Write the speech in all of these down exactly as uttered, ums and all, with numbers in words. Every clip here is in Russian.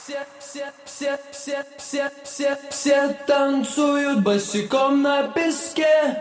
Все, все, все, все, все, все, все танцуют босиком на песке.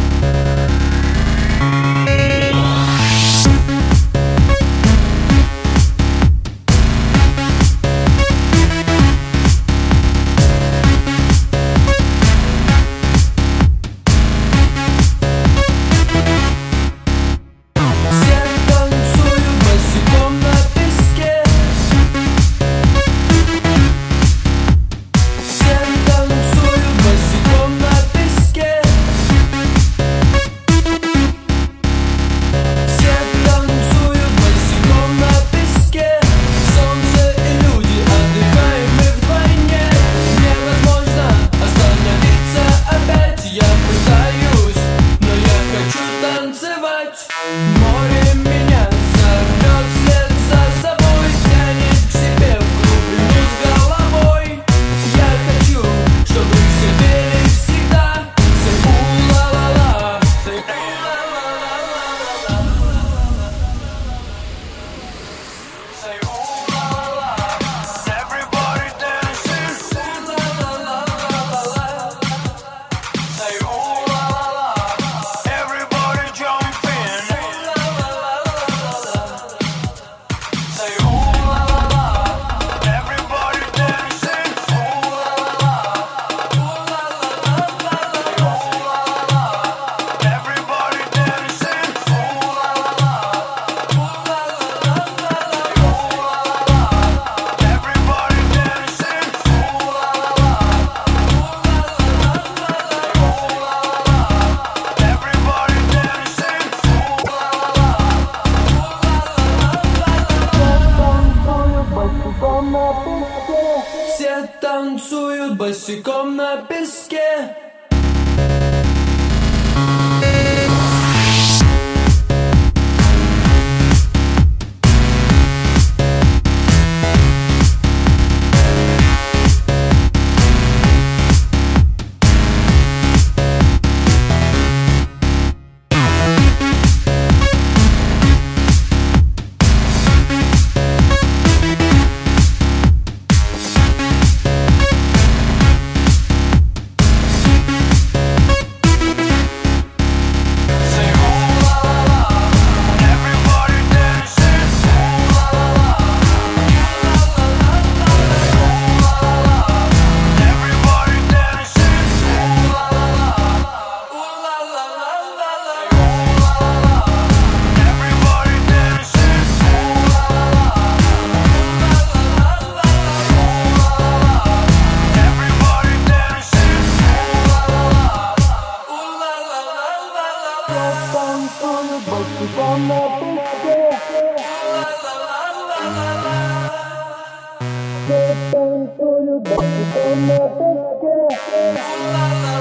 Море меня зовет, вслед за собой тянет к себе в глубину с головой. Я хочу, чтобы все пели всегда. Say ooh la la la, say ooh la la la la. Say ooh la la la, everybody dancing. Ooh la la la la la. Say ooh la la la, everybody jumping. Все танцуют босиком на песке. Босиком на песке. Все танцуют босиком на песке.